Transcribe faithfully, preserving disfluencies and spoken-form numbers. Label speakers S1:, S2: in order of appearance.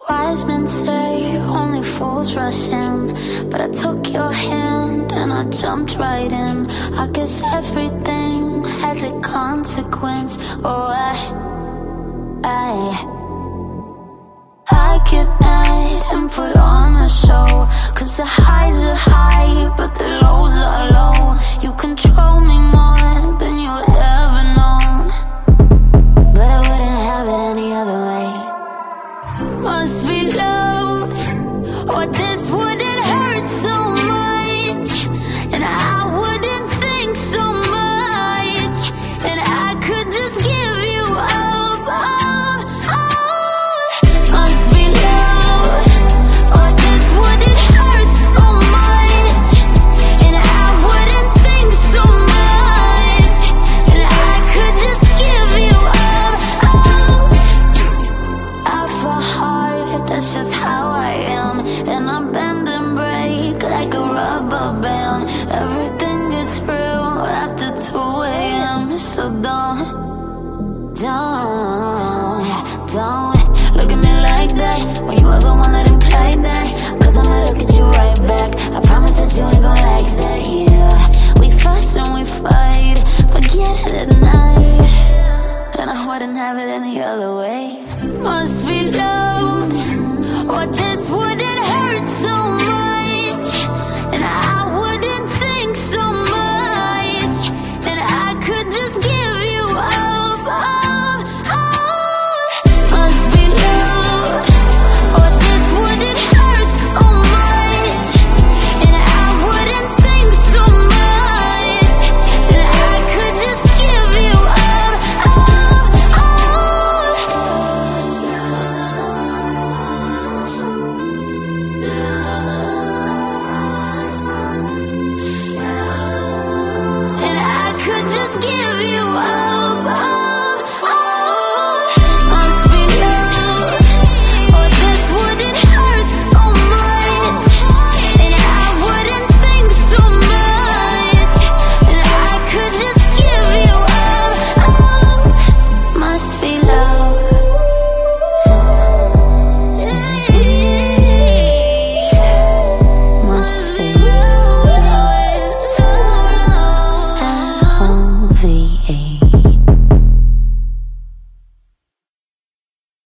S1: Wise men say only fools rush in, but I took your hand and I jumped right in. I guess everything has a consequence. Oh, I, I, I get mad and put on a show, 'cause the highs are high, but the lows are low. You control me more than you'll ever know, but I wouldn't have it any other way. Must be love, or this wouldn't hurt so much, and I wouldn't think so much, and I could just give you up, up, up. Must be love, or this wouldn't hurt so much, and I wouldn't think so much, and I could just give you up, up. I fall hard, that's just how I am, and I bend and break like a rubber band. Everything gets real after two A M So don't, don't, don't look at me like that when you were the one that didn't play that, 'cause I'ma look at you right back. I promise that you ain't gon' like that, yeah. We fuss and we fight, forget it at night, and I wouldn't have it any other way.